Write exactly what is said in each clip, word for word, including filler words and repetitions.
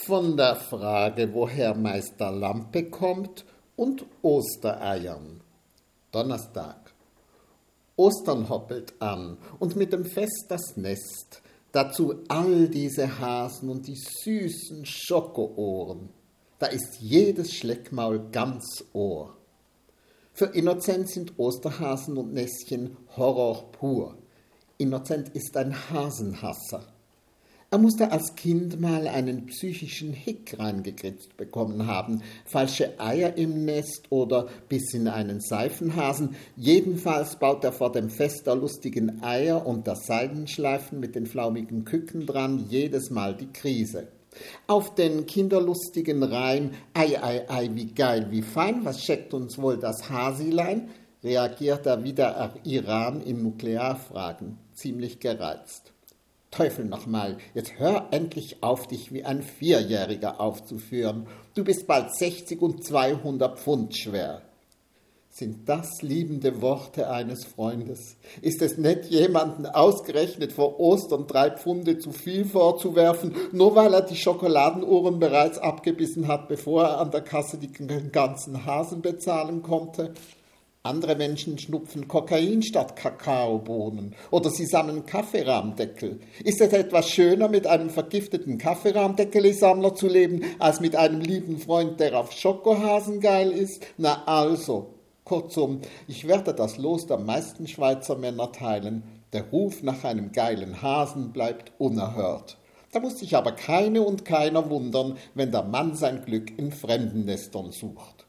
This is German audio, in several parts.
von der Frage, woher Meister Lampe kommt, und Ostereiern. Donnerstag. Ostern hoppelt an und mit dem Fest das Nest, dazu all diese Hasen und die süßen Schokoohren. Da ist jedes Schleckmaul ganz Ohr. Für Innocent sind Osterhasen und Näschen Horror pur. Innocent ist ein Hasenhasser. Er musste als Kind mal einen psychischen Hick reingekritzt bekommen haben, falsche Eier im Nest oder Biss in einen Seifenhasen. Jedenfalls baut er vor dem Fest der lustigen Eier und der Seidenschleifen mit den flaumigen Küken dran jedes Mal die Krise. Auf den kinderlustigen Reim Ei, ei, ei, wie geil, wie fein, was scheckt uns wohl das Hasilein, reagiert er wie der Iran in Nuklearfragen, ziemlich gereizt. Teufel nochmal, jetzt hör endlich auf, dich wie ein Vierjähriger aufzuführen. Du bist bald sechzig und zweihundert Pfund schwer. Sind das liebende Worte eines Freundes? Ist es nett, jemanden ausgerechnet vor Ostern drei Pfunde zu viel vorzuwerfen, nur weil er die Schokoladenuhren bereits abgebissen hat, bevor er an der Kasse den ganzen Hasen bezahlen konnte? Andere Menschen schnupfen Kokain statt Kakaobohnen oder sie sammeln Kaffeerahmdeckel. Ist es etwas schöner, mit einem vergifteten Kaffeerahmdeckel-Sammler zu leben, als mit einem lieben Freund, der auf Schokohasen geil ist? Na also, kurzum, ich werde das Los der meisten Schweizer Männer teilen. Der Ruf nach einem geilen Hasen bleibt unerhört. Da muss sich aber keine und keiner wundern, wenn der Mann sein Glück in Fremdennestern sucht.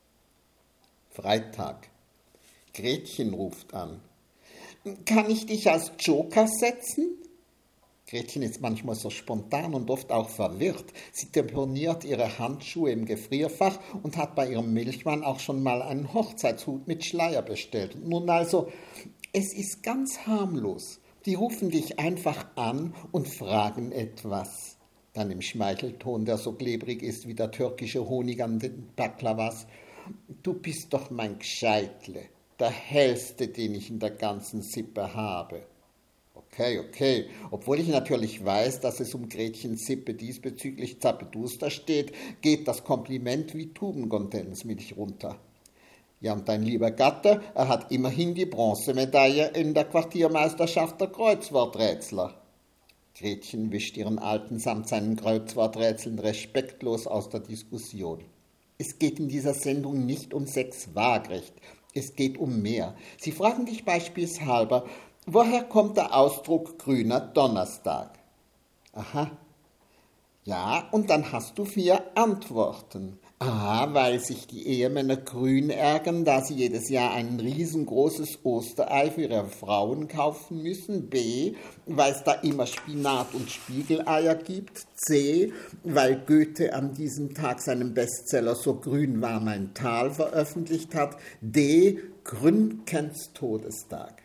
Freitag. Gretchen ruft an. Kann ich dich als Joker setzen? Gretchen ist manchmal so spontan und oft auch verwirrt. Sie deponiert ihre Handschuhe im Gefrierfach und hat bei ihrem Milchmann auch schon mal einen Hochzeitshut mit Schleier bestellt. Nun also, es ist ganz harmlos. Die rufen dich einfach an und fragen etwas. Dann im Schmeichelton, der so klebrig ist wie der türkische Honig an den Baklawas. Du bist doch mein Gscheitle. Der hellste, den ich in der ganzen Sippe habe. Okay, okay, obwohl ich natürlich weiß, dass es um Gretchens Sippe diesbezüglich zappeduster steht, geht das Kompliment wie Tubenkondensmilch runter. Ja, und dein lieber Gatte, er hat immerhin die Bronzemedaille in der Quartiermeisterschaft der Kreuzworträtsler. Gretchen wischt ihren Alten samt seinen Kreuzworträtseln respektlos aus der Diskussion. Es geht in dieser Sendung nicht um Sex waagrecht. Es geht um mehr. Sie fragen dich beispielshalber, woher kommt der Ausdruck grüner Donnerstag? Aha. Ja, und dann hast du vier Antworten. A, weil sich die Ehemänner grün ärgern, da sie jedes Jahr ein riesengroßes Osterei für ihre Frauen kaufen müssen. B, weil es da immer Spinat und Spiegeleier gibt. C, weil Goethe an diesem Tag seinen Bestseller So grün war mein Tal veröffentlicht hat. D, Gründgens Todestag.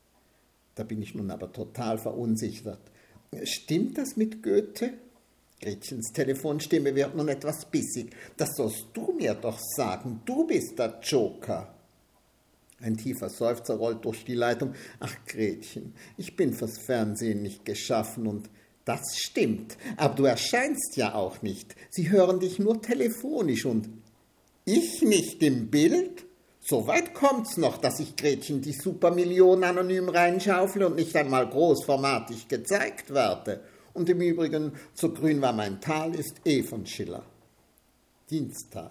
Da bin ich nun aber total verunsichert. Stimmt das mit Goethe? Gretchens Telefonstimme wird nun etwas bissig. Das sollst du mir doch sagen. Du bist der Joker. Ein tiefer Seufzer rollt durch die Leitung. Ach, Gretchen, ich bin fürs Fernsehen nicht geschaffen und das stimmt. Aber du erscheinst ja auch nicht. Sie hören dich nur telefonisch und ich nicht im Bild? So weit kommt's noch, dass ich Gretchen die Supermillion anonym reinschaufle und nicht einmal großformatig gezeigt werde. Und im Übrigen, so grün war mein Tal, ist eh von Schiller. Dienstag.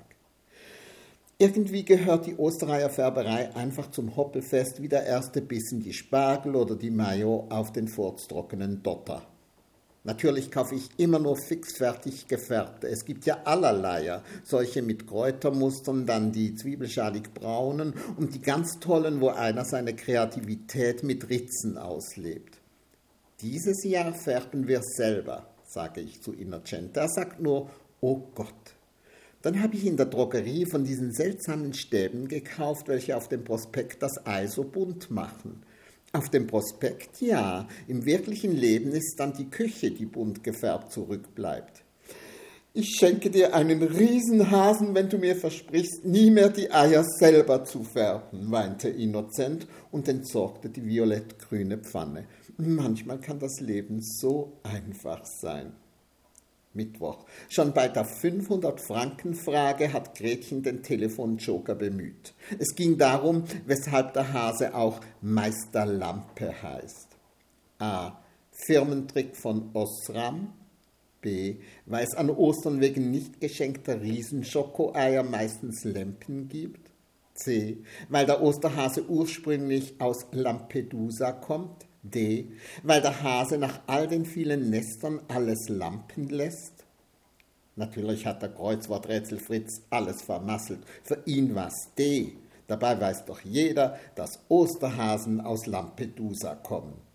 Irgendwie gehört die Ostereier Färberei einfach zum Hoppelfest wie der erste Biss in die Spargel oder die Mayo auf den furztrockenen Dotter. Natürlich kaufe ich immer nur fixfertig gefärbte. Es gibt ja allerlei, solche mit Kräutermustern, dann die zwiebelschalig braunen und die ganz tollen, wo einer seine Kreativität mit Ritzen auslebt. Dieses Jahr färben wir selber, sage ich zu Innocent. Er sagt nur, oh Gott. Dann habe ich in der Drogerie von diesen seltsamen Stäben gekauft, welche auf dem Prospekt das Ei so bunt machen. Auf dem Prospekt ja, im wirklichen Leben ist dann die Küche, die bunt gefärbt zurückbleibt. Ich schenke dir einen Riesenhasen, wenn du mir versprichst, nie mehr die Eier selber zu färben, weinte Innocent und entsorgte die violettgrüne Pfanne. Manchmal kann das Leben so einfach sein. Mittwoch. Schon bei der fünfhundert-Franken-Frage hat Gretchen den Telefonjoker bemüht. Es ging darum, weshalb der Hase auch Meister Lampe heißt. A. Firmentrick von Osram. B. Weil es an Ostern wegen nicht geschenkter Riesenschoko-Eier meistens Lämpchen gibt. C. Weil der Osterhase ursprünglich aus Lampedusa kommt. D. Weil der Hase nach all den vielen Nestern alles lampen lässt. Natürlich hat der Kreuzworträtsel Fritz alles vermasselt. Für ihn war's D. Dabei weiß doch jeder, dass Osterhasen aus Lampedusa kommen.